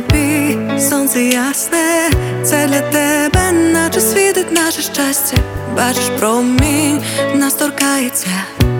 небі, сонце ясне, це для тебе, наче світить наше щастя. Бачиш, промінь нас торкається,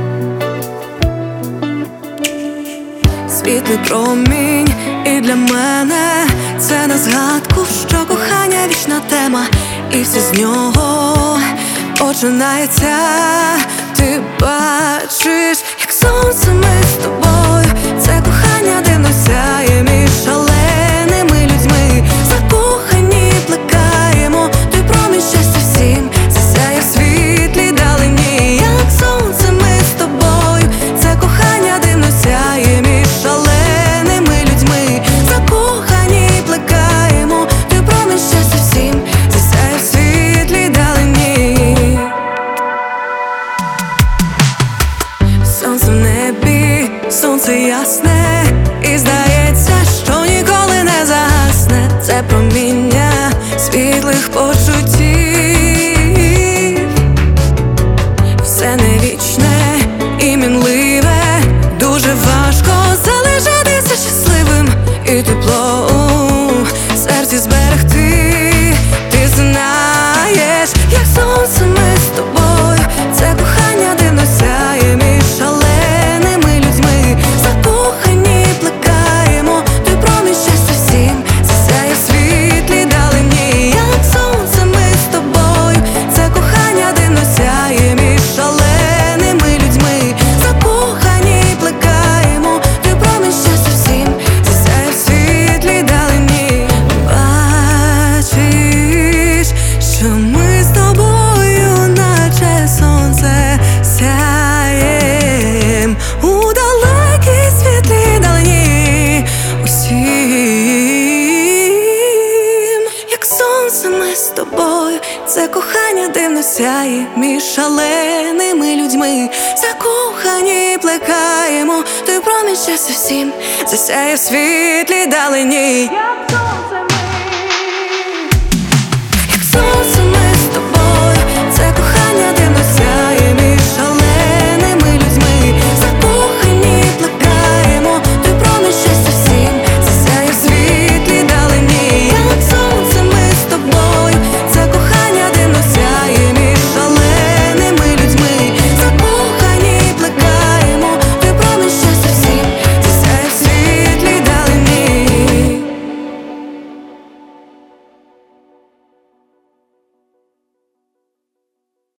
світлий промінь, і для мене це на згадку, що кохання вічна тема, і все з нього починається. Ти бачиш, як сонце ми з тобою, це кохання дивно сяє між шаленими людьми. Закохані плекаємо, той промінь щастя всім, засяє в світлі далині. Як сонце ми з тобою, це кохання дивно сяє між шаленими людьми. Закохані плекаємо, той промінь щастя всім, засяє в світлі далині. Сонце в небі, сонце ясне, і здається, що ніколи не згасне. Це проміння світлих почуттів, все не вічне і мінливе, дуже важко залишатися щасливим і тепло у серці зберегти. Ти знаєш, як сонце ми з тобою, це кохання дивно сяє між шаленими людьми. Закохані плекаємо, той промінь щастя всім, засяє в світлі далині. Як сонце ми з тобою, це кохання дивно сяє між шаленими людьми. Закохані плекаємо, той промінь щастя всім, засяє в світлі далині. Бачиш, що ми з тобою, наче сонце, сяєм у далекій світлій далині. Усім, як сонце ми з тобою, це кохання дивно сяє між шаленими людьми. Закохані плекаємо, той промінь щастя всім, засяє в світлі далині. Як сонце